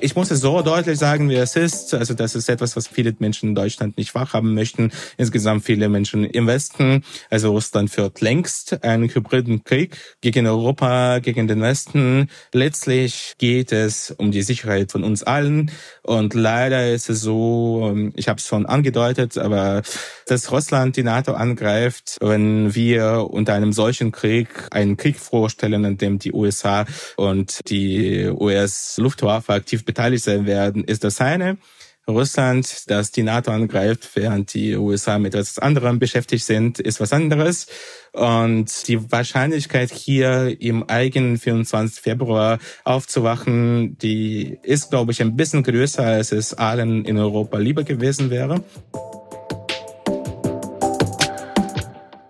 Ich muss es so deutlich sagen, wie es ist. Also das ist etwas, was viele Menschen in Deutschland nicht wahrhaben möchten. Insgesamt viele Menschen im Westen. Also Russland führt längst einen hybriden Krieg gegen Europa, gegen den Westen. Letztlich geht es um die Sicherheit von uns allen. Und leider ist es so, ich habe es schon angedeutet, aber dass Russland die NATO angreift, wenn wir unter einem solchen Krieg einen Krieg vorstellen, in dem die USA und die US-Luftwaffe aktiv beteiligt sein werden, ist das eine. Russland, das die NATO angreift, während die USA mit etwas anderem beschäftigt sind, ist was anderes. Und die Wahrscheinlichkeit, hier im eigenen 24. Februar aufzuwachen, die ist, glaube ich, ein bisschen größer, als es allen in Europa lieber gewesen wäre.